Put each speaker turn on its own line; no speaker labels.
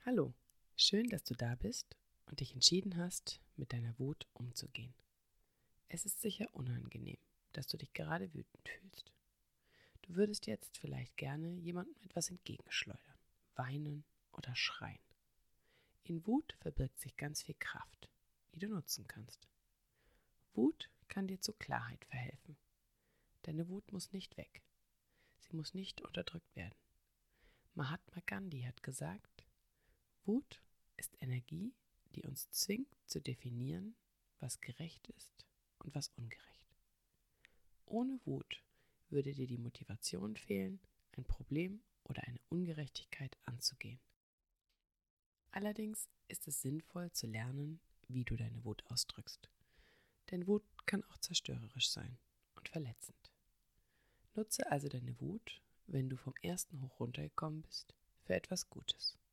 Hallo, schön, dass du da bist und dich entschieden hast, mit deiner Wut umzugehen. Es ist sicher unangenehm, dass du dich gerade wütend fühlst. Du würdest jetzt vielleicht gerne jemandem etwas entgegenschleudern, weinen oder schreien. In Wut verbirgt sich ganz viel Kraft, die du nutzen kannst. Wut kann dir zur Klarheit verhelfen. Deine Wut muss nicht weg. Sie muss nicht unterdrückt werden. Mahatma Gandhi hat gesagt, Wut ist Energie, die uns zwingt zu definieren, was gerecht ist und was ungerecht. Ohne Wut würde dir die Motivation fehlen, ein Problem oder eine Ungerechtigkeit anzugehen. Allerdings ist es sinnvoll zu lernen, wie du deine Wut ausdrückst. Denn Wut kann auch zerstörerisch sein und verletzend. Nutze also deine Wut, wenn du vom ersten Hoch runtergekommen bist, für etwas Gutes.